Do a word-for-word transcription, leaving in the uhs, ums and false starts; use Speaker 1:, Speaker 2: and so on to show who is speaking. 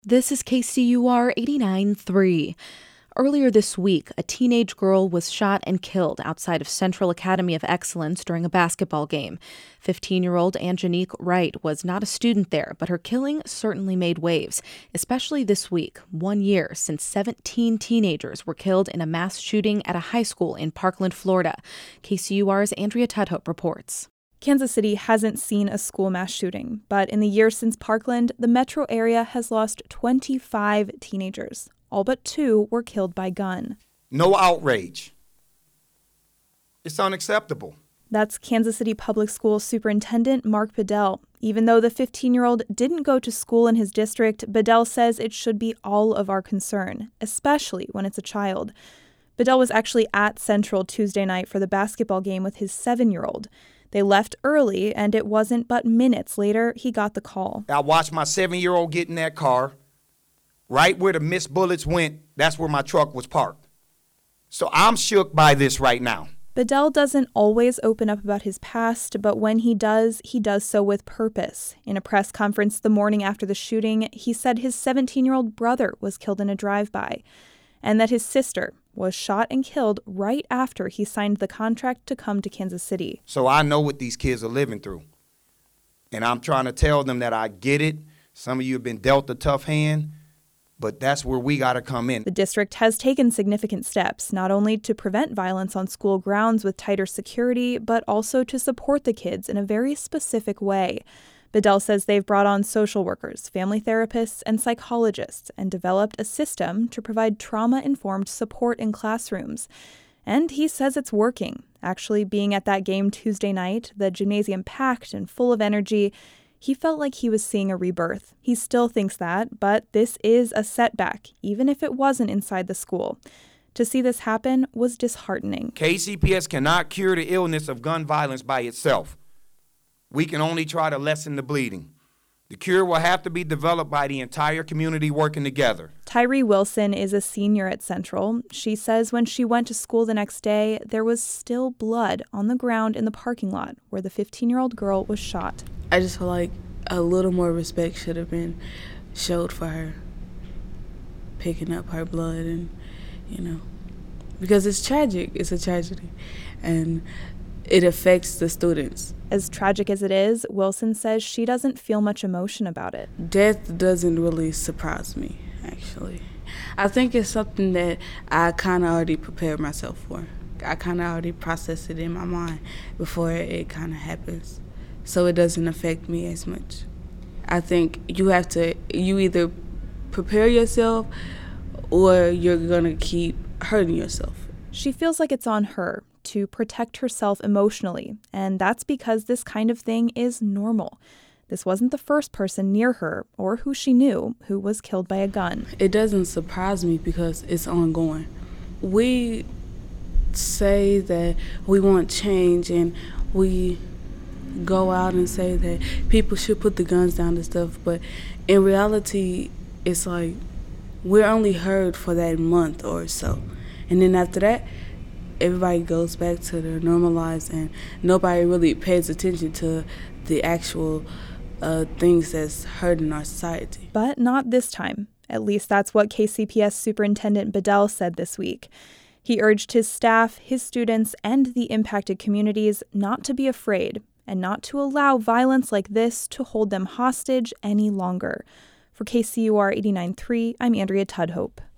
Speaker 1: This is K C U R eighty-nine point three. Earlier this week, a teenage girl was shot and killed outside of Central Academy of Excellence during a basketball game. fifteen-year-old Angenique Wright was not a student there, but her killing certainly made waves, especially this week, one year since seventeen teenagers were killed in a mass shooting at a high school in Parkland, Florida. K C U R's Andrea Tudhope reports.
Speaker 2: Kansas City hasn't seen a school mass shooting, but in the years since Parkland, the metro area has lost twenty-five teenagers. All but two were killed by gun.
Speaker 3: No outrage. It's unacceptable.
Speaker 2: That's Kansas City Public Schools Superintendent Mark Bedell. Even though the fifteen-year-old didn't go to school in his district, Bedell says it should be all of our concern, especially when it's a child. Bedell was actually at Central Tuesday night for the basketball game with his seven-year-old. They left early, and it wasn't but minutes later he got the call.
Speaker 3: I watched my seven-year-old get in that car. Right where the missed bullets went, that's where my truck was parked. So I'm shook by this right now.
Speaker 2: Bedell doesn't always open up about his past, but when he does, he does so with purpose. In a press conference the morning after the shooting, he said his seventeen-year-old brother was killed in a drive-by, and that his sister was shot and killed right after he signed the contract to come to Kansas City.
Speaker 3: So I know what these kids are living through. And I'm trying to tell them that I get it. Some of you have been dealt a tough hand, but that's where we got to come in.
Speaker 2: The district has taken significant steps, not only to prevent violence on school grounds with tighter security, but also to support the kids in a very specific way. Bedell says they've brought on social workers, family therapists, and psychologists and developed a system to provide trauma-informed support in classrooms. And he says it's working. Actually, being at that game Tuesday night, the gymnasium packed and full of energy, he felt like he was seeing a rebirth. He still thinks that, but this is a setback, even if it wasn't inside the school. To see this happen was disheartening.
Speaker 3: K C P S cannot cure the illness of gun violence by itself. We can only try to lessen the bleeding. The cure will have to be developed by the entire community working together.
Speaker 2: Tyree Wilson is a senior at Central. She says when she went to school the next day, there was still blood on the ground in the parking lot where the fifteen-year-old girl was shot.
Speaker 4: I just feel like a little more respect should have been showed for her, picking up her blood and, you know, because it's tragic. It's a tragedy. And it affects the students.
Speaker 2: As tragic as it is, Wilson says she doesn't feel much emotion about it.
Speaker 4: Death doesn't really surprise me, actually. I think it's something that I kind of already prepared myself for. I kind of already processed it in my mind before it kind of happens. So it doesn't affect me as much. I think you have to, you either prepare yourself or you're going to keep hurting yourself.
Speaker 2: She feels like it's on her to protect herself emotionally, and that's because this kind of thing is normal. This wasn't the first person near her or who she knew who was killed by a gun.
Speaker 4: It doesn't surprise me because it's ongoing. We say that we want change and we go out and say that people should put the guns down and stuff, but in reality, it's like we're only heard for that month or so. And then after that, everybody goes back to their normal lives and nobody really pays attention to the actual uh, things that's hurting our society.
Speaker 2: But not this time. At least that's what K C P S Superintendent Bedell said this week. He urged his staff, his students, and the impacted communities not to be afraid and not to allow violence like this to hold them hostage any longer. For K C U R eighty-nine point three, I'm Andrea Tudhope.